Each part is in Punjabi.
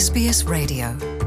SBS Radio.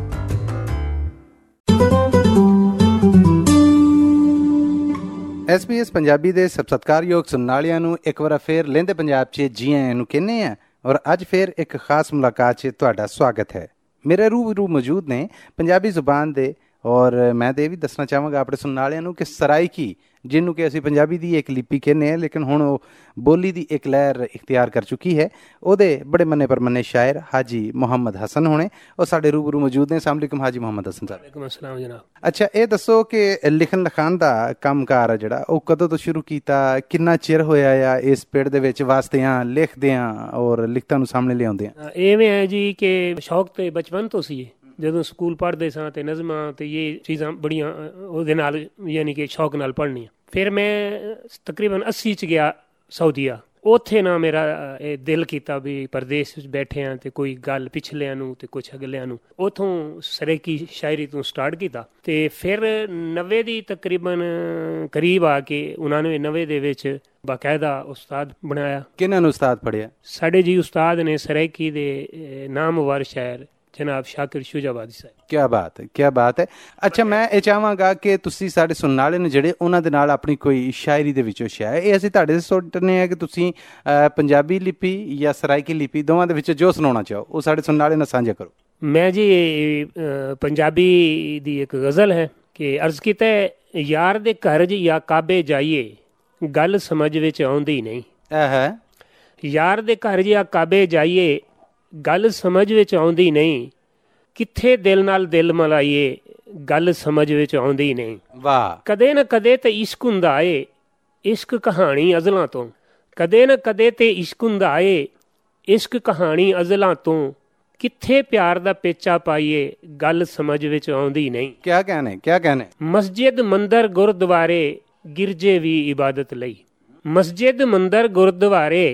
SBS ਪੰਜਾਬੀ ਦੇ ਸਤਿਕਾਰਯੋਗ ਸੁਣਨ ਵਾਲਿਆਂ ਨੂੰ ਇੱਕ ਵਾਰ ਫੇਰ ਲਹਿੰਦੇ ਪੰਜਾਬ 'ਚ ਜੀ ਆਇਆਂ ਨੂੰ ਕਹਿੰਦੇ ਆ ਔਰ ਅੱਜ ਫੇਰ ਇੱਕ ਖਾਸ ਮੁਲਾਕਾਤ 'ਚ ਤੁਹਾਡਾ ਸਵਾਗਤ ਹੈ। ਮੇਰੇ ਰੂਬਰੂ ਮੌਜੂਦ ਨੇ ਪੰਜਾਬੀ ਜ਼ੁਬਾਨ ਦੇ ਔਰ ਮੈਂ ਤਾਂ ਇਹ ਵੀ ਦੱਸਣਾ ਚਾਹਾਂਗਾ ਆਪਣੇ ਸੁਣਨ ਵਾਲਿਆਂ ਨੂੰ ਕਿ ਸਰਾਇਕੀ, ਜਿਹਨੂੰ ਕਿ ਅਸੀਂ ਪੰਜਾਬੀ ਦੀ ਇੱਕ ਲਿਪੀ ਕਹਿੰਦੇ ਹਾਂ, ਲੇਕਿਨ ਹੁਣ ਉਹ ਬੋਲੀ ਦੀ ਇੱਕ ਲਹਿਰ ਇਖਤਿਆਰ ਕਰ ਚੁੱਕੀ ਹੈ। ਉਹਦੇ ਬੜੇ ਮੰਨੇ ਪਰਮੰਨੇ ਸ਼ਾਇਰ ਹਾਜੀ ਮੁਹੰਮਦ ਹਸਨ ਹੋਣੇ ਉਹ ਸਾਡੇ ਰੂਬਰੂ ਮੌਜੂਦ ਨੇ। अस्सलाम वालेकुम हाजी मुहम्मद हसन साहब। वालेकुम अस्सलाम जनाब। अच्छा, ਇਹ ਦੱਸੋ ਕਿ ਲਿਖਣ ਲਿਖਾਣ ਦਾ ਕੰਮਕਾਰ ਆ ਜਿਹੜਾ ਉਹ ਕਦੋਂ ਤੋਂ ਸ਼ੁਰੂ ਕੀਤਾ, ਕਿੰਨਾ ਚਿਰ ਹੋਇਆ ਆ ਇਸ ਪਿੰਡ ਦੇ ਵਿੱਚ ਵਾਸਤਿਆਂ ਲਿਖਦਿਆਂ ਔਰ ਲਿਖਤਾਂ ਨੂੰ ਸਾਹਮਣੇ ਲਿਆਉਂਦਿਆਂ? ਇਵੇਂ ਹੈ ਜੀ ਕਿ ਸ਼ੌਕ ਤੇ ਬਚਪਨ ਤੋਂ ਸੀ। ਜਦੋਂ ਸਕੂਲ ਪੜ੍ਹਦੇ ਸਾਂ ਤੇ ਨਜ਼ਮਾਂ ਤੇ ਇਹ ਚੀਜ਼ਾਂ ਬੜੀਆਂ ਉਹਦੇ ਨਾਲ ਯਾਨੀ ਕਿ ਸ਼ੌਕ ਨਾਲ ਪੜ੍ਹਨੀਆਂ। ਫਿਰ ਮੈਂ ਤਕਰੀਬਨ 80 'ਚ ਗਿਆ ਸਾਊਦੀਆ। ਉੱਥੇ ਨਾ ਮੇਰਾ ਇਹ ਦਿਲ ਕੀਤਾ ਵੀ ਪਰਦੇਸ ਵਿੱਚ ਬੈਠੇ ਹਾਂ ਤੇ ਕੋਈ ਗੱਲ ਪਿਛਲਿਆਂ ਨੂੰ ਤੇ ਕੁਛ ਅਗਲਿਆਂ ਨੂੰ। ਉੱਥੋਂ ਸਰਾਇਕੀ ਸ਼ਾਇਰੀ ਤੋਂ ਸਟਾਰਟ ਕੀਤਾ ਤੇ ਫਿਰ 90 ਦੀ ਤਕਰੀਬਨ ਕਰੀਬ ਆ ਕੇ 99 ਦੇ ਵਿੱਚ ਬਾਕਾਇਦਾ ਉਸਤਾਦ ਬਣਾਇਆ। ਕਿਹਨਾਂ ਨੂੰ ਉਸਤਾਦ ਪੜ੍ਹਿਆ? ਸਾਡੇ ਜੀ ਉਸਤਾਦ ਨੇ ਸਰਾਇਕੀ ਦੇ ਨਾਮਵਰ ਸ਼ਾਇਰ ਜਨਾਬ ਸ਼ਾਕਿਰ ਸ਼ੁਜਾਬਾਦੀ ਸਾਹਿਬ। ਕਿਆ ਬਾਤ ਹੈ, ਕਿਆ ਬਾਤ ਹੈ। ਅੱਛਾ, ਮੈਂ ਇਹ ਚਾਹਾਂਗਾ ਕਿ ਤੁਸੀਂ ਸਾਡੇ ਸੁਣਨ ਵਾਲੇ ਨੇ ਜਿਹੜੇ ਉਹਨਾਂ ਦੇ ਨਾਲ ਆਪਣੀ ਕੋਈ ਸ਼ਾਇਰੀ ਦੇ ਵਿੱਚੋਂ ਸ਼ਾਇਰ, ਇਹ ਅਸੀਂ ਤੁਹਾਡੇ ਸੁਣਨੇ ਆ ਕਿ ਤੁਸੀਂ ਪੰਜਾਬੀ ਲਿਪੀ ਜਾਂ ਸਰਾਇਕੀ ਲਿਪੀ ਦੋਵਾਂ ਦੇ ਵਿੱਚ ਜੋ ਸੁਣਾਉਣਾ ਚਾਹੋ ਉਹ ਸਾਡੇ ਸੁਣਨ ਵਾਲੇ ਨਾਲ ਸਾਂਝਾ ਕਰੋ। ਮੈਂ ਜੀ ਪੰਜਾਬੀ ਦੀ ਇੱਕ ਗਜ਼ਲ ਹੈ ਕਿ ਅਰਜ਼ ਕੀਤਾ, ਯਾਰ ਦੇ ਘਰ ਜਾਂ ਕਾਬੇ ਜਾਈਏ ਗੱਲ ਸਮਝ ਵਿੱਚ ਆਉਂਦੀ ਨਹੀਂ। ਹੈ ਯਾਰ ਦੇ ਘਰ ਜਾਂ ਕਾਬੇ ਜਾਈਏ ਗੱਲ ਸਮਝ ਵਿੱਚ ਆਉਂਦੀ ਨਹੀਂ, ਕਿੱਥੇ ਦਿਲ ਨਾਲ ਦਿਲ ਮਿਲਾਈਏ ਗੱਲ ਸਮਝ ਵਿੱਚ ਆਉਂਦੀ ਨਹੀਂ। ਵਾਹ। ਕਦੇ ਨਾ ਕਦੇ ਤੇ ਇਸ਼ਕ ਹੁੰਦਾ ਏ, ਇਸ਼ਕ ਕਹਾਣੀ ਅਜ਼ਲਾਂ ਤੋਂ। ਕਦੇ ਨਾ ਕਦੇ ਤੇ ਇਸ਼ਕ ਹੁੰਦਾ ਏ, ਇਸ਼ਕ ਕਹਾਣੀ ਅਜ਼ਲਾਂ ਤੋਂ। ਕਿੱਥੇ ਪਿਆਰ ਦਾ ਪੇਚਾ ਪਾਈਏ ਗੱਲ ਸਮਝ ਵਿੱਚ ਆਉਂਦੀ ਨਹੀਂ। ਕਿਆ ਕਹਿਣੇ, ਕਿਆ ਕਹਿਣੇ। ਮਸਜਿਦ ਮੰਦਰ ਗੁਰਦੁਆਰੇ ਗਿਰਜੇ ਵੀ ਇਬਾਦਤ ਲਈ। ਮਸਜਿਦ ਮੰਦਰ ਗੁਰਦੁਆਰੇ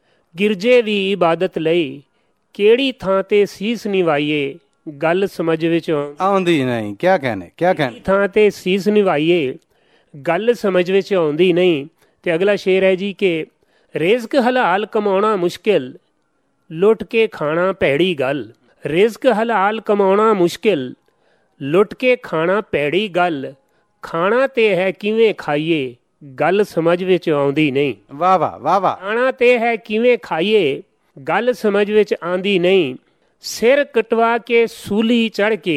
ਗਿਰਜੇ ਵੀ ਇਬਾਦਤ ਲਈ। ਕਿਹੜੀ ਥਾਂ ਤੇ ਸੀਸ ਨਿਵਾਈਏ ਗੱਲ ਸਮਝ ਵਿੱਚ ਆਉਂਦੀ ਨਹੀਂ। ਕਿਆ ਕਹਿਣੇ, ਕਿਆ ਕਹਿਣੇ। ਥਾਂ ਤੇ ਸੀਸ ਨਿਵਾਈਏ ਗੱਲ ਸਮਝ ਵਿੱਚ ਆਉਂਦੀ ਨਹੀਂ। ਤੇ ਅਗਲਾ ਸ਼ੇਰ ਹੈ ਜੀ ਕਿ ਰਿਜ਼ਕ ਹਲਾਲ ਕਮਾਉਣਾ ਮੁਸ਼ਕਿਲ, ਲੁੱਟ ਕੇ ਖਾਣਾ ਭੈੜੀ ਗੱਲ। ਰਿਜ਼ਕ ਹਲਾਲ ਕਮਾਉਣਾ ਮੁਸ਼ਕਿਲ, ਲੁੱਟ ਕੇ ਖਾਣਾ ਭੈੜੀ ਗੱਲ। ਖਾਣਾ ਤੇ ਹੈ ਕਿਵੇਂ ਖਾਈਏ ਗੱਲ ਸਮਝ ਵਿੱਚ ਆਉਂਦੀ ਨਹੀਂ। ਵਾਹ ਵਾਹ ਵਾਹ ਵਾਹ। ਖਾਣਾ ਤੇ ਹੈ ਕਿਵੇਂ ਖਾਈਏ ਗੱਲ ਸਮਝ ਵਿੱਚ ਆਉਂਦੀ ਨਹੀਂ। ਸਿਰ ਕਟਵਾ ਕੇ ਸੂਲੀ ਚੜ੍ਹ ਕੇ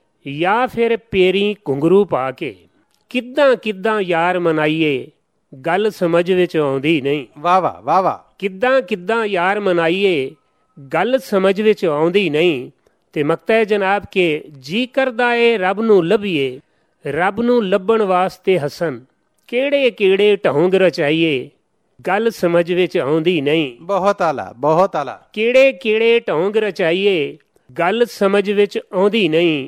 ਜਾਂ ਫਿਰ ਪੇਰੀ ਘੁੰਗਰੂ ਪਾ ਕੇ ਕਿੱਦਾਂ ਕਿੱਦਾਂ ਯਾਰ ਮਨਾਈਏ ਗੱਲ ਸਮਝ ਵਿੱਚ ਆਉਂਦੀ ਨਹੀਂ। ਵਾਹ ਵਾਹ ਵਾਹ ਵਾਹ। ਕਿੱਦਾਂ ਕਿੱਦਾਂ ਯਾਰ ਮਨਾਈਏ ਗੱਲ ਸਮਝ ਵਿੱਚ ਆਉਂਦੀ ਨਹੀਂ। ਤੇ ਮਕਤਾ ਹੈ ਜਨਾਬ ਕਿ ਜੀ ਕਰਦਾ ਏ ਰੱਬ ਨੂੰ ਲੱਭੀਏ, ਰੱਬ ਨੂੰ ਲੱਭਣ ਵਾਸਤੇ ਹਸਨ ਕਿਹੜੇ ਕਿਹੜੇ ਢੌਂਗ ਰਚਾਈਏ ਗੱਲ ਸਮਝ ਵਿੱਚ ਆਉਂਦੀ ਨਹੀਂ। ਬਹੁਤ ਆਲਾ, ਬਹੁਤ ਆਲਾ। ਕਿਹੜੇ ਕਿਹੜੇ ਢੌਂਗ ਰਚਾਈਏ ਗੱਲ ਸਮਝ ਵਿੱਚ ਆਉਂਦੀ ਨਹੀਂ।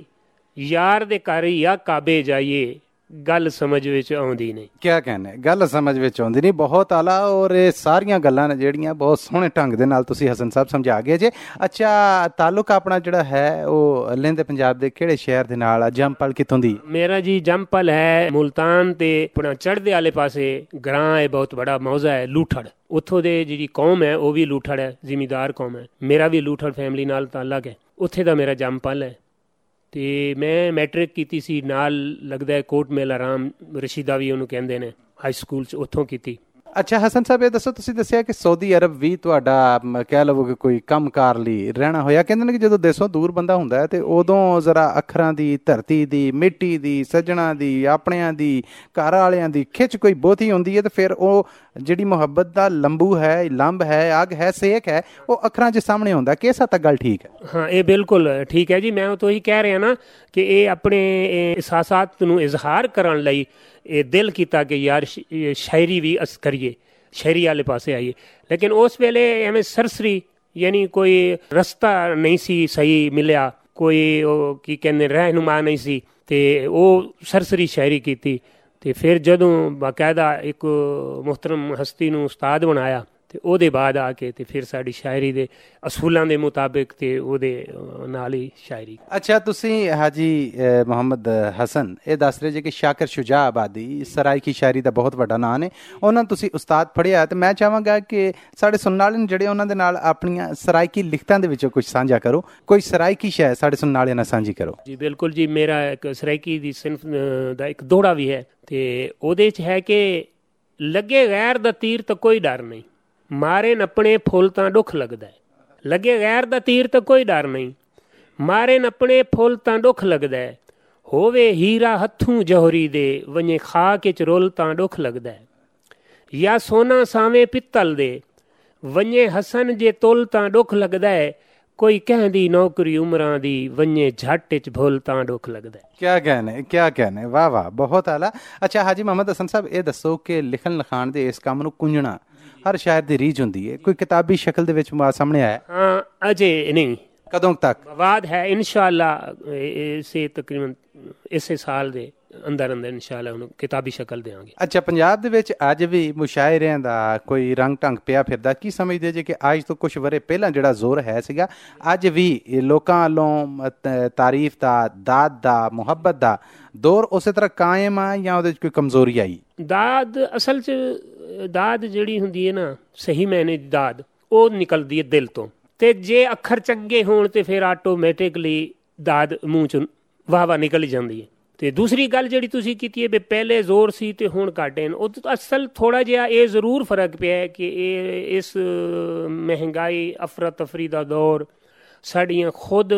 ਯਾਰ ਦੇ ਘਰ ਜਾਂ ਕਾਬੇ ਜਾਈਏ ਗੱਲ ਸਮਝ ਵਿੱਚ ਆਉਂਦੀ ਨਹੀਂ। ਕਿਆ ਕਹਿਣਾ, ਗੱਲ ਸਮਝ ਵਿੱਚ ਆਉਂਦੀ ਨਹੀਂ। ਬਹੁਤ ਆਲਾ। ਔਰ ਇਹ ਸਾਰੀਆਂ ਗੱਲਾਂ ਨੇ ਜਿਹੜੀਆਂ ਬਹੁਤ ਸੋਹਣੇ ਢੰਗ ਦੇ ਨਾਲ ਤੁਸੀਂ ਹਸਨ ਸਾਹਿਬ ਸਮਝਾ ਗਏ ਜੇ। ਅੱਛਾ, ਤਾਲੁਕ ਆਪਣਾ ਜਿਹੜਾ ਹੈ ਉਹ ਲਹਿੰਦੇ ਪੰਜਾਬ ਦੇ ਕਿਹੜੇ ਸ਼ਹਿਰ ਦੇ ਨਾਲ ਆ? ਜੰਮਪਲ ਕਿੱਥੋਂ ਦੀ? ਮੇਰਾ ਜੀ ਜੰਮਪਲ ਹੈ ਮੁਲਤਾਨ ਤੇ ਆਪਣਾ ਚੜ੍ਹਦੇ ਵਾਲੇ ਪਾਸੇ ਗ੍ਰਾਂ ਹੈ, ਬਹੁਤ ਬੜਾ ਮੌਜ਼ਾ ਹੈ ਲੂਠੜ। ਉੱਥੋਂ ਦੇ ਜਿਹੜੀ ਕੌਮ ਹੈ ਉਹ ਵੀ ਲੂਠੜ ਹੈ, ਜ਼ਿਮੀਦਾਰ ਕੌਮ ਹੈ। ਮੇਰਾ ਵੀ ਲੂਠੜ ਫੈਮਿਲੀ ਨਾਲ ਤਾਲੁਕ ਹੈ। ਉੱਥੇ ਦਾ ਮੇਰਾ ਜੰਮਪਲ ਹੈ। ਤੇ ਮੈਂ ਮੈਟ੍ਰਿਕ ਕੀਤੀ ਸੀ ਨਾਲ ਲੱਗਦਾ ਹੈ ਕੋਟ ਮੇਲਾ ਰਾਮ ਰਸ਼ੀਦਾ ਵੀ ਉਹਨੂੰ ਕਹਿੰਦੇ ਨੇ, ਹਾਈ ਸਕੂਲ 'ਚ ਉੱਥੋਂ ਕੀਤੀ। ਅੱਛਾ ਹਸਨ ਸਾਹਿਬ, ਇਹ ਦੱਸੋ, ਤੁਸੀਂ ਦੱਸਿਆ ਕਿ ਸਊਦੀ ਅਰਬ ਵੀ ਤੁਹਾਡਾ ਕਹਿ ਲਵੋ ਕਿ ਕੋਈ ਕੰਮਕਾਰ ਲਈ ਰਹਿਣਾ ਹੋਇਆ। ਕਹਿੰਦੇ ਨੇ ਕਿ ਜਦੋਂ ਦੇਸ਼ੋਂ ਦੂਰ ਬੰਦਾ ਹੁੰਦਾ ਹੈ ਤੇ ਉਦੋਂ ਜ਼ਰਾ ਅੱਖਰਾਂ ਦੀ, ਧਰਤੀ ਦੀ, ਮਿੱਟੀ ਦੀ, ਸੱਜਣਾ ਦੀ, ਆਪਣਿਆਂ ਦੀ, ਘਰ ਵਾਲਿਆਂ ਦੀ ਖਿੱਚ ਕੋਈ ਬਹੁਤੀ ਹੁੰਦੀ ਹੈ ਤੇ ਫਿਰ ਉਹ ਜਿਹੜੀ ਮੁਹੱਬਤ ਦਾ ਲੰਬੂ ਹੈ, ਲੰਬ ਹੈ, ਅੱਗ ਹੈ, ਸੇਕ ਹੈ, ਉਹ ਅੱਖਰਾਂ 'ਚ ਸਾਹਮਣੇ ਹੁੰਦਾ। ਕਿਸ ਹੱਦ ਤੱਕ ਗੱਲ ਠੀਕ ਹੈ? ਹਾਂ, ਇਹ ਬਿਲਕੁਲ ਠੀਕ ਹੈ ਜੀ। ਮੈਂ ਉਹ ਤੋਂ ਹੀ ਕਹਿ ਰਿਹਾ ਨਾ ਕਿ ਇਹ ਆਪਣੇ ਅਹਿਸਾਸਾਤ ਨੂੰ ਇਜ਼ਹਾਰ ਕਰਨ ਲਈ ਇਹ ਦਿਲ ਕੀਤਾ ਕਿ ਯਾਰ ਸ਼ਾਇਰੀ ਵੀ ਅਸ ਕਰੀਏ, ਸ਼ਾਇਰੀ ਵਾਲੇ ਪਾਸੇ ਆਈਏ। ਲੇਕਿਨ ਉਸ ਵੇਲੇ ਐਵੇਂ ਸਰਸਰੀ ਯਾਨੀ ਕੋਈ ਰਸਤਾ ਨਹੀਂ ਸੀ ਸਹੀ ਮਿਲਿਆ, ਕੋਈ ਉਹ ਕੀ ਕਹਿੰਦੇ ਰਹਿਨੁਮਾ ਨਹੀਂ ਸੀ ਤੇ ਉਹ ਸਰਸਰੀ ਸ਼ਾਇਰੀ ਕੀਤੀ। ਤੇ ਫਿਰ ਜਦੋਂ ਬਾਕਾਇਦਾ ਇੱਕ ਮੁਹਤਰਮ ਹਸਤੀ ਨੂੰ ਉਸਤਾਦ ਬਣਾਇਆ ਤੇ ਉਹਦੇ ਬਾਅਦ ਆ ਕੇ ਤੇ ਫਿਰ ਸਾਡੀ ਸ਼ਾਇਰੀ ਦੇ ਅਸੂਲਾਂ ਦੇ ਮੁਤਾਬਿਕ ਤੇ ਉਹਦੇ ਨਾਲ ਹੀ ਸ਼ਾਇਰੀ। ਅੱਛਾ, ਤੁਸੀਂ ਹਾਜੀ ਮੁਹੰਮਦ ਹਸਨ ਇਹ ਦੱਸ ਰਹੇ ਜੇ ਕਿ ਸ਼ਾਕਿਰ ਸ਼ੁਜਾ ਆਬਾਦੀ ਸਰਾਇਕੀ ਸ਼ਾਇਰੀ ਦਾ ਬਹੁਤ ਵੱਡਾ ਨਾਂ ਨੇ, ਉਹਨਾਂ ਤੁਸੀਂ ਉਸਤਾਦ ਪੜ੍ਹਿਆ, ਤੇ ਮੈਂ ਚਾਹਾਂਗਾ ਕਿ ਸਾਡੇ ਸੁਣਨ ਵਾਲੇ ਨੇ ਜਿਹੜੇ ਉਹਨਾਂ ਦੇ ਨਾਲ ਆਪਣੀਆਂ ਸਰਾਇਕੀ ਲਿਖਤਾਂ ਦੇ ਵਿੱਚੋਂ ਕੁਝ ਸਾਂਝਾ ਕਰੋ, ਕੋਈ ਸਰਾਇਕੀ ਸ਼ਾਇਰ ਸਾਡੇ ਸੁਣਨ ਵਾਲਿਆਂ ਨਾਲ ਸਾਂਝੀ ਕਰੋ। ਜੀ ਬਿਲਕੁਲ ਜੀ, ਮੇਰਾ ਇੱਕ ਸਰਾਇਕੀ ਦੀ ਸਿਨਫ ਦਾ ਇੱਕ ਦੋੜਾ ਵੀ ਹੈ ਤੇ ਉਹਦੇ 'ਚ ਹੈ ਕਿ ਲੱਗੇ ਗੈਰ ਦਾ ਤੀਰ ਤਾਂ ਕੋਈ ਡਰ ਨਹੀਂ, ਮਾਰੇ ਨੱਪਣੇ ਫੁੱਲ ਤਾਂ ਦੁੱਖ ਲੱਗਦਾ ਹੈ। ਲੱਗੇ ਗੈਰ ਦਾ ਤੀਰ ਤਾਂ ਕੋਈ ਡਰ ਨਹੀਂ, ਮਾਰੇ ਨੱਪਣੇ ਫੁੱਲ ਤਾਂ ਦੁੱਖ ਲੱਗਦਾ ਹੈ। ਹੋਵੇ ਹੀਰਾ ਹੱਥੋਂ ਜੋਹਰੀ ਦੇ, ਵੰਜੇ ਖਾਕ 'ਚ ਰੁੱਲ ਤਾਂ ਦੁੱਖ ਲੱਗਦਾ ਹੈ। ਜਾਂ ਸੋਨਾ ਸਾਵੇਂ ਪਿੱਤਲ ਦੇ, ਵੰਜੇ ਹਸਨ ਜੇ ਤੁੱਲ ਤਾਂ ਦੁੱਖ ਲੱਗਦਾ ਹੈ। ਕੋਈ ਕਹਿੰਦੀ ਨੌਕਰੀ ਉਮਰਾਂ ਦੀ, ਵੰਜੇ ਝੱਟ 'ਚ ਭੁੱਲ ਤਾਂ ਦੁੱਖ ਲੱਗਦਾ ਹੈ। ਕਿਆ ਕਹਿਣੇ, ਵਾਹ ਵਾਹ, ਬਹੁਤ ਆਲਾ। ਅੱਛਾ ਹਾਜੀ ਮੁਹੰਮਦ ਹਸਨ ਸਾਹਿਬ, ਇਹ ਦੱਸੋ ਕਿ ਲਿਖਣ ਲਿਖਾਣ ਦੇ ਇਸ ਕੰਮ ਨੂੰ ਕੁੰਝਣਾ ਹਰ ਸ਼ਾਇਰ ਦੀ ਰੀਝ ਹੁੰਦੀ ਹੈ, ਕੋਈ ਕਿਤਾਬੀ ਸ਼ਕਲ ਦੇ ਵਿੱਚ ਸਾਹਮਣੇ ਆਇਆ? ਹਾਂ, ਅਜੇ ਨਹੀਂ। ਕਦੋਂ ਤੱਕ? ਮਵਾਦ ਹੈ ਇਨਸ਼ਾਅੱਲਾ, ਇਸੇ ਤਕਰੀਬਨ ਇਸੇ ਸਾਲ ਦੇ ਅੰਦਰ ਇਨਸ਼ਾਅੱਲਾ ਉਹਨੂੰ ਕਿਤਾਬੀ ਸ਼ਕਲ ਦੇਵਾਂਗੇ। ਅੱਛਾ, ਪੰਜਾਬ ਦੇ ਵਿੱਚ ਅੱਜ ਵੀ ਮੁਸ਼ਾਇਰਿਆਂ ਦਾ ਕੋਈ ਰੰਗ ਢੰਗ ਪਿਆ ਫਿਰਦਾ, ਕੀ ਸਮਝਦੇ ਜੇ ਕਿ ਅੱਜ ਤੋਂ ਕੁਝ ਵਰੇ ਪਹਿਲਾਂ ਜਿਹੜਾ ਜ਼ੋਰ ਹੈ ਸੀਗਾ, ਅੱਜ ਵੀ ਲੋਕਾਂ ਵੱਲੋਂ ਤਾਰੀਫ ਦਾ, ਦਾਦ ਦਾ, ਮੁਹੱਬਤ ਦਾ ਦੌਰ ਉਸੇ ਤਰ੍ਹਾਂ ਕਾਇਮ ਆ ਜਾਂ ਉਹਦੇ 'ਚ ਕੋਈ ਕਮਜ਼ੋਰੀ ਆਈ? ਦਾਦ ਅਸਲ 'ਚ ਦਾਦ ਜਿਹੜੀ ਹੁੰਦੀ ਹੈ ਨਾ, ਸਹੀ ਮਾਇਨੇ ਦੀ ਦਾਦ ਉਹ ਨਿਕਲਦੀ ਹੈ ਦਿਲ ਤੋਂ, ਤੇ ਜੇ ਅੱਖਰ ਚੰਗੇ ਹੋਣ ਤੇ ਫਿਰ ਆਟੋਮੈਟਿਕਲੀ ਦਾਦ ਮੂੰਹ 'ਚੋਂ ਵਾਹ ਨਿਕਲ ਜਾਂਦੀ ਹੈ। ਤੇ ਦੂਸਰੀ ਗੱਲ ਜਿਹੜੀ ਤੁਸੀਂ ਕੀਤੀ ਹੈ ਵੀ ਪਹਿਲੇ ਜ਼ੋਰ ਸੀ ਤੇ ਹੁਣ ਘੱਟ ਹੈ, ਉਹ ਅਸਲ ਥੋੜ੍ਹਾ ਜਿਹਾ ਇਹ ਜ਼ਰੂਰ ਫਰਕ ਪਿਆ ਹੈ ਕਿ ਇਹ ਇਸ ਮਹਿੰਗਾਈ, ਅਫਰਾ ਤਫਰੀ ਦਾ ਦੌਰ, ਸਾਡੀਆਂ ਖੁਦ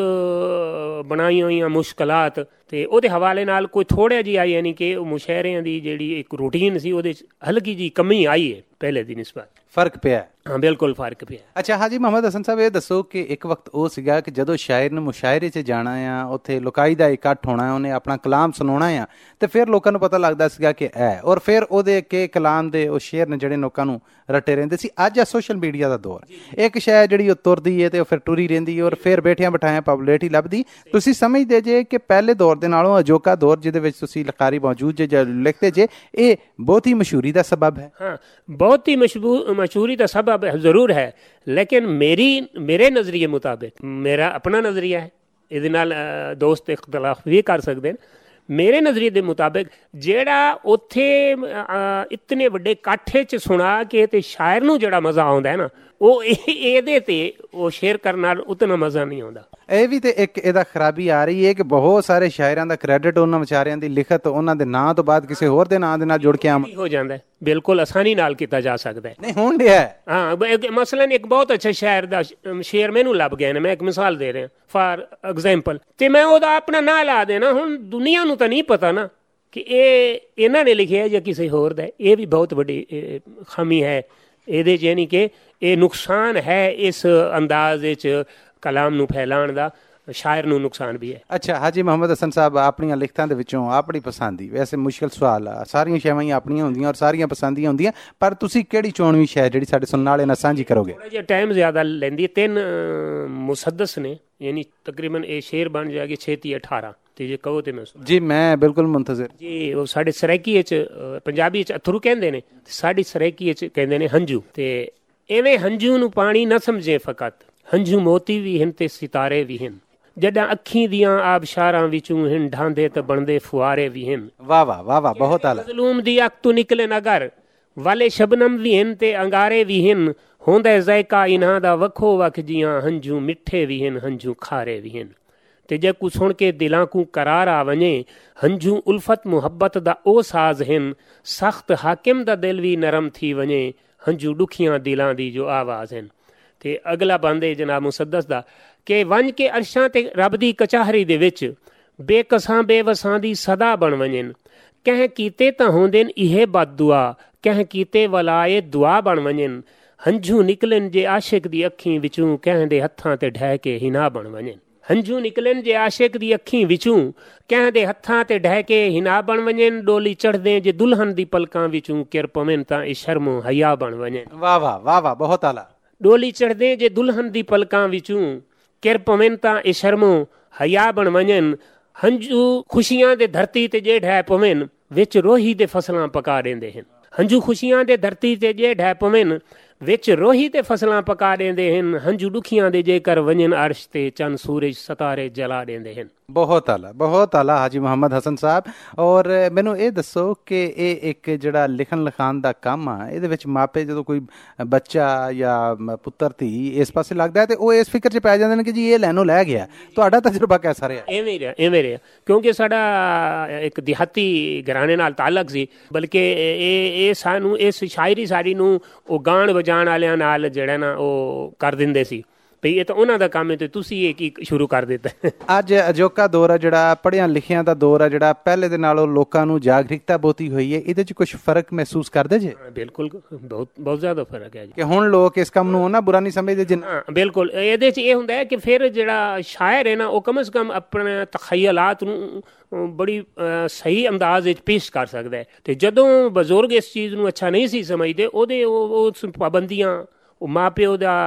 ਬਣਾਈਆਂ ਹੋਈਆਂ ਮੁਸ਼ਕਲਾਤ ਤੇ ਉਹਦੇ ਹਵਾਲੇ ਨਾਲ ਕੋਈ ਥੋੜ੍ਹਾ ਜਿਹਾ ਯਾਨੀ ਕਿ ਉਹ ਮੁਸ਼ਾਇਰਿਆਂ ਦੀ ਜਿਹੜੀ ਇੱਕ ਰੂਟੀਨ ਸੀ ਉਹਦੇ 'ਚ ਹਲਕੀ ਜਿਹੀ ਕਮੀ ਆਈ ਹੈ ਪਹਿਲੇ ਦੀ ਨਿਸਬਤ। ਫਰਕ ਪਿਆ? ਹਾਂ ਬਿਲਕੁਲ ਫਰਕ ਪਿਆ। ਅੱਛਾ ਹਾਜੀ ਮੁਹੰਮਦ ਹਸਨ ਸਾਹਿਬ, ਇਹ ਦੱਸੋ ਕਿ ਇੱਕ ਵਕਤ ਉਹ ਸੀਗਾ ਕਿ ਜਦੋਂ ਸ਼ਾਇਰ ਨੂੰ ਮੁਸ਼ਾਇਰੇ 'ਚ ਜਾਣਾ ਆ, ਉੱਥੇ ਲੁਕਾਈ ਦਾ ਇਕੱਠ ਹੋਣਾ, ਉਹਨੇ ਆਪਣਾ ਕਲਾਮ ਸੁਣਾਉਣਾ ਆ, ਤੇ ਫਿਰ ਲੋਕਾਂ ਨੂੰ ਪਤਾ ਲੱਗਦਾ ਸੀਗਾ ਕਿ ਔਰ ਫਿਰ ਉਹਦੇ ਕੇ ਕਲਾਮ ਦੇ ਉਹ ਸ਼ੇਰ ਨੇ ਜਿਹੜੇ ਲੋਕਾਂ ਨੂੰ ਰੱਟੇ ਰਹਿੰਦੇ ਸੀ। ਅੱਜ ਆ ਸੋਸ਼ਲ ਮੀਡੀਆ ਦਾ ਦੌਰ, ਇੱਕ ਸ਼ਾਇਰ ਜਿਹੜੀ ਉਹ ਤੁਰਦੀ ਹੈ ਤੇ ਉਹ ਫਿਰ ਟੁਰੀ ਰਹਿੰਦੀ ਔਰ ਫਿਰ ਬੈਠਿਆਂ ਬਿਠਾਇਆਂ ਪਬਲਿਸਿਟੀ ਲੱਭਦੀ। ਤੁਸੀਂ ਸਮਝਦੇ ਜੇ ਕਿ ਪਹਿਲੇ ਦੌਰ ਦੇ ਨਾਲੋਂ ਅਜੋਕਾ ਦੌਰ ਜਿਹਦੇ ਵਿੱਚ ਤੁਸੀਂ ਲਕਾਰੀ ਮੌਜੂਦ ਜੇ ਜਾਂ ਲਿਖਦੇ ਜੇ, ਇਹ ਬਹੁਤੀ ਮਸ਼ਹੂਰੀ ਦਾ ਸਬਬ ਹੈ? ਹਾਂ, ਬਹੁਤ ਹੀ ਮਸ਼ਹੂਰੀ ਦਾ ਸਬਬ ਜ਼ਰੂਰ ਹੈ, ਲੇਕਿਨ ਮੇਰੇ ਨਜ਼ਰੀਏ ਮੁਤਾबिक, ਮੇਰਾ ਆਪਣਾ ਨਜ਼ਰੀਆ ਹੈ, ਇਹਦੇ ਨਾਲ ਦੋਸਤ ਇਖਤਲਾਫ ਵੀ ਕਰ ਸਕਦੇ ਨੇ। ਮੇਰੇ ਨਜ਼ਰੀਏ ਦੇ ਮੁਤਾबिक ਜਿਹੜਾ ਉੱਥੇ ਇਤਨੇ ਵੱਡੇ ਇਕੱਠੇ 'ਚ ਸੁਣਾ ਕੇ ਤੇ ਸ਼ਾਇਰ ਨੂੰ ਜਿਹੜਾ ਮਜ਼ਾ ਆਉਂਦਾ ਹੈ ਨਾ, ਉਹ ਇਹਦੇ ਤੇ ਉਹ ਸ਼ੇਅਰ ਕਰਨ ਨਾਲ ਉਤਨਾ ਮਜ਼ਾ ਨਹੀਂ ਆਉਂਦਾ। ਇਹ ਵੀ ਤੇ ਇੱਕ ਇਹਦਾ ਖਰਾਬੀ ਆ ਰਹੀ ਹੈ ਕਿ ਬਹੁਤ ਸਾਰੇ ਸ਼ਾਇਰਾਂ ਦਾ ਕ੍ਰੈਡਿਟ ਉਹਨਾਂ ਵਿਚਾਰਿਆਂ ਦੀ ਲਿਖਤ ਉਹਨਾਂ ਦੇ ਨਾਂ ਤੋਂ ਬਾਅਦ ਕਿਸੇ ਹੋਰ ਦੇ ਨਾਂ ਦੇ ਨਾਲ ਜੁੜ ਕੇ ਹੋ ਜਾਂਦਾ, ਬਿਲਕੁਲ ਆਸਾਨੀ ਨਾਲ ਕੀਤਾ ਜਾ ਸਕਦਾ ਹੈ। ਨਹੀਂ ਹੋਣ ਡਿਆ? ਹਾਂ, ਮਸਲਨ ਇੱਕ ਬਹੁਤ ਅੱਛਾ ਸ਼ਾਇਰ ਦਾ ਸ਼ੇਰ ਮੈਨੂੰ ਲੱਭ ਗਿਆ ਨਾ, ਮੈਂ ਇੱਕ ਮਿਸਾਲ ਦੇ ਰਿਹਾ ਫਾਰ ਐਗਜ਼ਾਮਪਲ, ਤੇ ਮੈਂ ਉਹਦਾ ਆਪਣਾ ਨਾਂ ਲਾ ਦੇਣਾ। ਹੁਣ ਦੁਨੀਆ ਨੂੰ ਤਾਂ ਨਹੀਂ ਪਤਾ ਨਾ ਕਿ ਇਹ ਇਹਨਾਂ ਨੇ ਲਿਖਿਆ ਜਾਂ ਕਿਸੇ ਹੋਰ ਦਾ। ਇਹ ਵੀ ਬਹੁਤ ਵੱਡੀ ਖਾਮੀ ਹੈ ਇਹਦੇ 'ਚ, ਯਾਨੀ ਕਿ ਇਹ ਨੁਕਸਾਨ ਹੈ ਇਸ ਅੰਦਾਜ਼ ਵਿੱਚ ਕਲਾਮ ਨੂੰ ਫੈਲਾਉਣ ਦਾ, ਸ਼ਾਇਰ ਨੂੰ ਨੁਕਸਾਨ ਵੀ ਹੈ। ਅੱਛਾ ਹਾਜੀ ਮੁਹੰਮਦ ਹਸਨ ਸਾਹਿਬ, ਆਪਣੀਆਂ ਲਿਖਤਾਂ ਦੇ ਵਿੱਚੋਂ ਆਪਣੀ ਪਸੰਦੀ, ਵੈਸੇ ਮੁਸ਼ਕਿਲ ਸਵਾਲ ਆ, ਸਾਰੀਆਂ ਸ਼ੈਵਾਂ ਹੀ ਆਪਣੀਆਂ ਹੁੰਦੀਆਂ ਔਰ ਸਾਰੀਆਂ ਪਸੰਦੀਆਂ ਹੁੰਦੀਆਂ, ਪਰ ਤੁਸੀਂ ਕਿਹੜੀ ਚੋਣਵੀਂ ਸ਼ੈ ਜਿਹੜੀ ਸਾਡੇ ਸੁਣਨ ਵਾਲੇ ਨਾਲ ਸਾਂਝੀ ਕਰੋਗੇ? ਥੋੜਾ ਜਿਹਾ ਟਾਈਮ ਜ਼ਿਆਦਾ ਲੈਂਦੀ, 3 ਮੁਸੱਦਸ ਨੇ, ਯਾਨੀ ਤਕਰੀਬਨ ਇਹ ਸ਼ੇਰ ਬਣ ਜਾਏਗੀ 6-18, ਤੇ ਜੇ ਕਹੋ ਤੇ ਮੈਂ ਜੀ ਮੈਂ ਬਿਲਕੁਲ ਮੁੰਤਜ਼ਰ ਜੀ। ਉਹ ਸਾਡੇ ਸਰਾਇਕੀ 'ਚ ਪੰਜਾਬੀ 'ਚ ਅਥਰੂ ਕਹਿੰਦੇ ਨੇ, ਸਾਡੀ ਸਰਾਇਕੀ 'ਚ ਕਹਿੰਦੇ ਨੇ ਹੰਝੂ। ਤੇ ਐਵੇਂ ਹੰਝੂ ਨੂੰ ਪਾਣੀ ਨਾ ਸਮਝੇ ਫਕਤ, ਹੰਝੂ ਮੋਤੀ ਵੀ ਹਨ ਤੇ ਸਿਤਾਰੇ ਵੀ ਹਨ। ਜਦਾਂ ਅੱਖੀਂ ਦੀਆਂ ਆਬਸ਼ਾਰਾਂ ਵਿੱਚੋਂ ਹਨ ਢਾਂਦੇ ਤੇ ਬਣਦੇ ਫੁਆਰੇ ਵੀ ਹਨ। ਵਾਹ ਵਾਹ ਵਾਹ ਵਾਹ, ਬਹੁਤ ਆਲਾ। ਮਜ਼ਲੂਮ ਦੀ ਅੱਖ ਤੋਂ ਨਿਕਲੇ ਨਗਰ ਵਾਲੇ ਸ਼ਬਨਮ ਵੀ ਹਨ ਤੇ ਅੰਗਾਰੇ ਵੀ ਹਨ। ਹੁੰਦਾ ਜ਼ਾਇਕਾ ਇਹਨਾਂ ਦਾ ਵੱਖੋ ਵੱਖ ਜੀਆਂ, ਹੰਝੂ ਮਿੱਠੇ ਵੀ ਹਨ, ਹੰਝੂ ਖਾਰੇ ਵੀ ਹਨ। ਤੇ ਜੇ ਕੁ ਸੁਣ ਕੇ ਦਿਲਾਂ ਕੋ करार आ वञे, हंझू उल्फत मुहब्बत दा ओ साज़ हिन, सख्त हाकिम दा दिल भी नरम थी वञे, हंझू ॾुखियां दिलां दी जो आवाज़ हिन। ते अगला बंदे जनाब मुसद्दस दा कि वञ के अर्शां ते रब दी कचाहरी दे विच बेकसां बेवसां दी सदा बण वञन। कंहिं कीते तां होंदे इहे बद दुआ, कंहिं कीते वलाए दुआ बण वञन। हंझू निकलन जे आशिक दी अखीं विचों, कंहिं दे हथां ते ढह के हिना बण वञन। हंझू निकलन जे आशिक दी अखीं विचों, कंहिं दे हथां ते ढह के हिना बण वञन। डोली चढ़दे जे दुल्हन दी पलकां विचों, किर पवन तां ए शर्मो हया बण वञन। वाह वाह वाह वाह, बहुत आला। डोली चढ़दे जे दुल्हन दी पलकां विचों, किर पवन तां ए शर्मो हया बण वञन। हंझू खुशियां दे धरती ते जे ढह पवन, विच रोही दे फसलां पका देंदे हन। हंझू खुशियां दे धरती ते जे ढह पवन, ਵਿੱਚ ਰੋਹੀ ਤੇ ਫਸਲਾਂ ਪਕਾ ਦਿੰਦੇ ਹਨ, ਹੰਝੂ ਦੁਖੀਆਂ ਦੇ ਜੇਕਰ ਵੰਜਨ ਅਰਸ਼ ਤੇ ਚੰਨ ਸੂਰਜ ਸਿਤਾਰੇ ਜਲਾ ਦਿੰਦੇ ਹਨ। ਬਹੁਤ ਆਲਾ ਹਾਜੀ ਮੁਹੰਮਦ ਹਸਨ ਸਾਹਿਬ। ਔਰ ਮੈਨੂੰ ਇਹ ਦੱਸੋ ਕਿ ਇਹ ਇੱਕ ਜਿਹੜਾ ਲਿਖਣ ਲਿਖਾਣ ਦਾ ਕੰਮ ਆ, ਇਹਦੇ ਵਿੱਚ ਮਾਪੇ ਜਦੋਂ ਕੋਈ ਬੱਚਾ ਜਾਂ ਪੁੱਤਰ ਧੀ ਇਸ ਪਾਸੇ ਲੱਗਦਾ ਹੈ ਤੇ ਉਹ ਇਸ ਫਿਕਰ 'ਚ ਪੈ ਜਾਂਦੇ ਨੇ ਕਿ ਜੀ ਇਹ ਲੈਣੋਂ ਲੈ ਗਿਆ। ਤੁਹਾਡਾ ਤਜਰਬਾ ਕੈਸਾ ਰਿਹਾ? ਐਵੇਂ ਰਿਹਾ ਕਿਉਂਕਿ ਸਾਡਾ ਇੱਕ ਦਿਹਾਤੀ ਘਰਾਣੇ ਨਾਲ ਤਾਲੁਕ ਸੀ, ਬਲਕਿ ਇਹ ਸਾਨੂੰ ਇਸ ਸ਼ਾਇਰੀ ਸਾਡੀ ਨੂੰ ਉਹ ਗਾਣ ਵਜਾਣ ਵਾਲਿਆਂ ਨਾਲ ਜਿਹੜਾ ਨਾ ਉਹ ਕਰ ਦਿੰਦੇ ਸੀ ਵੀ ਇਹ ਤਾਂ ਉਹਨਾਂ ਦਾ ਕੰਮ ਹੈ ਤੇ ਤੁਸੀਂ ਇਹ ਕੀ ਸ਼ੁਰੂ ਕਰ ਦਿੱਤਾ। ਅੱਜ ਅਜੋਕਾ ਦੌਰ ਆ ਜਿਹੜਾ ਪੜ੍ਹਿਆਂ ਲਿਖਿਆਂ ਦਾ ਦੌਰ ਆ ਜਿਹੜਾ, ਪਹਿਲੇ ਦੇ ਨਾਲੋਂ ਲੋਕਾਂ ਨੂੰ ਜਾਗਰੂਕਤਾ ਬਹੁਤੀ ਹੋਈ ਹੈ, ਇਹਦੇ 'ਚ ਕੁਛ ਫਰਕ ਮਹਿਸੂਸ ਕਰਦੇ ਜੇ? ਬਿਲਕੁਲ ਬਹੁਤ ਜ਼ਿਆਦਾ ਫਰਕ ਹੈ ਜੀ, ਕਿ ਹੁਣ ਲੋਕ ਇਸ ਕੰਮ ਨੂੰ ਉਹਨਾਂ ਬੁਰਾ ਨਹੀਂ ਸਮਝਦੇ ਜਿੰਨਾ। ਬਿਲਕੁਲ ਇਹਦੇ 'ਚ ਇਹ ਹੁੰਦਾ ਹੈ ਕਿ ਫਿਰ ਜਿਹੜਾ ਸ਼ਾਇਰ ਹੈ ਨਾ ਉਹ ਕਮ ਸੇ ਕਮ ਆਪਣੇ ਤਖਯਲਾਤ ਨੂੰ ਬੜੀ ਸਹੀ ਅੰਦਾਜ਼ ਵਿੱਚ ਪੇਸ਼ ਕਰ ਸਕਦਾ ਹੈ। ਤੇ ਜਦੋਂ ਬਜ਼ੁਰਗ ਇਸ ਚੀਜ਼ ਨੂੰ ਅੱਛਾ ਨਹੀਂ ਸੀ ਸਮਝਦੇ, ਉਹਦੇ ਉਹ ਪਾਬੰਦੀਆਂ, ਉਹ ਮਾਂ ਪਿਓ ਦਾ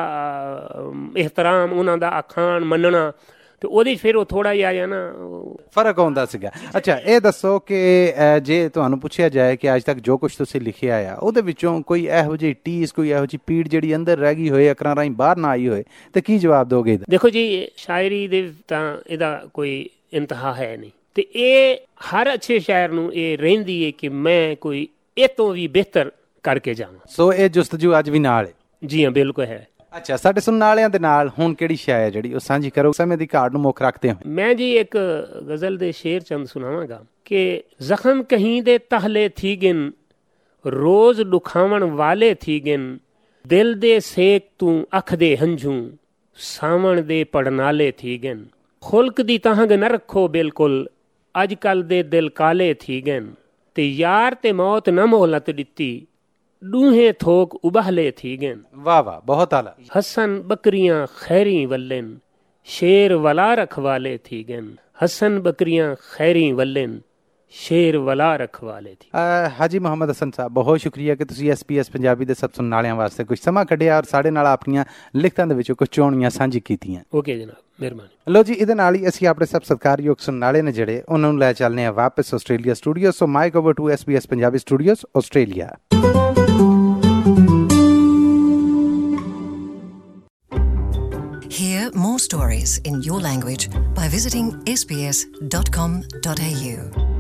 ਇਹਤਰਾਮ, ਉਹਨਾਂ ਦਾ ਅਖਾਣ ਮੰਨਣਾ, ਤੇ ਉਹਦੇ ਫਿਰ ਉਹ ਥੋੜਾ ਜਿਹਾ ਨਾ ਫਰਕ ਆਉਂਦਾ ਸੀਗਾ। ਅੱਛਾ ਇਹ ਦੱਸੋ ਕਿ ਜੇ ਤੁਹਾਨੂੰ ਪੁੱਛਿਆ ਜਾਏ ਕਿ ਅੱਜ ਤੱਕ ਜੋ ਕੁਝ ਤੁਸੀਂ ਲਿਖਿਆ ਆ ਉਹਦੇ ਵਿੱਚੋਂ ਕੋਈ ਇਹੋ ਜਿਹੀ ਟੀਸ, ਕੋਈ ਇਹੋ ਜਿਹੀ ਪੀੜ ਜਿਹੜੀ ਅੰਦਰ ਰਹਿ ਗਈ ਹੋਏ, ਅਕਰਾਂ ਰਾਹੀਂ ਬਾਹਰ ਨਾ ਆਈ ਹੋਏ, ਤੇ ਕੀ ਜਵਾਬ ਦੋਗੇ? ਦੇਖੋ ਜੀ, ਸ਼ਾਇਰੀ ਦੇ ਤਾਂ ਇਹਦਾ ਕੋਈ ਇੰਤਹਾ ਹੈ ਨਹੀਂ, ਤੇ ਇਹ ਹਰ ਅੱਛੇ ਸ਼ਾਇਰ ਨੂੰ ਇਹ ਰਹਿੰਦੀ ਹੈ ਕਿ ਮੈਂ ਕੋਈ ਇਹ ਤੋਂ ਵੀ ਬਿਹਤਰ ਕਰਕੇ ਜਾਵਾਂ। ਸੋ ਇਹ ਜੁਸਤਜੂ ਅੱਜ ਵੀ ਨਾਲ ਹੈ? ਜੀ ਹਾਂ, ਬਿਲਕੁਲ ਹੈ। ਅੱਛਾ, ਸਾਡੇ ਸੁਣਨ ਵਾਲਿਆਂ ਦੇ ਨਾਲ ਹੁਣ ਕਿਹੜੀ ਸ਼ਾਇਰ ਹੈ ਜਿਹੜੀ ਉਹ ਸਾਂਝੀ ਕਰੋ, ਸਮੇਂ ਦੀ ਘਾਟ ਨੂੰ ਮੁੱਖ ਰੱਖਦੇ ਹਾਂ? ਮੈਂ ਜੀ ਇੱਕ ਗਜ਼ਲ ਦੇ ਸ਼ੇਰ ਚੰਦ ਸੁਣਾਵਾਂਗਾ ਕਿ ਜ਼ਖਮ ਕਹੀਂ ਦੇ ਤਹਲੇ ਥੀ ਗਿਨ, ਰੋਜ਼ ਦੁਖਾਵਣ ਵਾਲੇ ਥੀ ਗਿਨ, ਦਿਲ ਦੇ ਸੇਕ ਤੂੰ ਅੱਖ ਦੇ ਹੰਝੂ, ਸਾਵਣ ਦੇ ਪੜਨਾਲੇ ਥੀ ਗਿਨ, ਖੁਲਕ ਦੀ ਤਹੰਗ न रखो बिल्कुल, अजकल दे दिल काले थी गन, ते यार ते मौत न मोहलत दिती, डूहे थोक उबाहले थी गन। वाह वाह, बहुत आला। हसन बकरियां खैरी वल्लन, शेर वला रखवाले थी गन, हसन बकरियां खैरी वल्लन, ਸ਼ੇਰ ਵਲਾ ਰਖਵਾਲੇ ਥੀ। ਹਾਜੀ ਮੁਹੰਮਦ ਹਸਨ ਸਾਹਿਬ, ਬਹੁਤ ਸ਼ੁਕਰੀਆ ਕਿ ਤੁਸੀਂ SBS ਪੰਜਾਬੀ ਦੇ ਸਭ ਸੁਣਨ ਵਾਲਿਆਂ ਵਾਸਤੇ ਕੁਝ ਸਮਾਂ ਕੱਢਿਆ ਔਰ ਸਾਡੇ ਨਾਲ ਆਪਣੀਆਂ ਲਿਖਤਾਂ ਦੇ ਵਿੱਚੋਂ ਕੁਝ ਚੋਣੀਆਂ ਸਾਂਝੀ ਕੀਤੀਆਂ। ਓਕੇ ਜਨਾਬ, ਮਿਹਰਬਾਨੀ। ਲੋ ਜੀ, ਇਹਦੇ ਨਾਲ ਹੀ ਅਸੀਂ ਆਪਣੇ ਸਭ ਸਤਿਕਾਰਯੋਗ ਸੁਣਨ ਵਾਲੇ ਨੇ ਜਿਹੜੇ, ਉਹਨਾਂ ਨੂੰ ਲੈ ਚੱਲਦੇ ਹਾਂ ਵਾਪਸ Australia studio. So mic over to SBS Punjabi studios, Australia. Hear more stories in your language by visiting sbs.com.au.